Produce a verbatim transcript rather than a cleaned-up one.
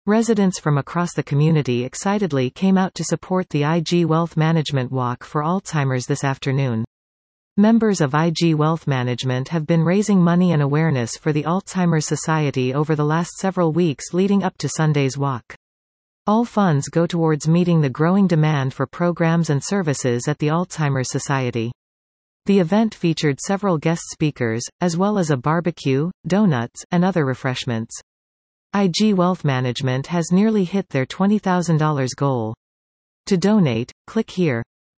Residents from across the community excitedly came out to support the I G Wealth Management Walk for Alzheimer's this afternoon. Members of I G Wealth Management have been raising money and awareness for the Alzheimer's Society over the last several weeks leading up to Sunday's walk. All funds go towards meeting the growing demand for programs and services at the Alzheimer's Society. The event featured several guest speakers, as well as a barbecue, donuts, and other refreshments. I G Wealth Management has nearly hit their twenty thousand dollars goal. To donate, click here.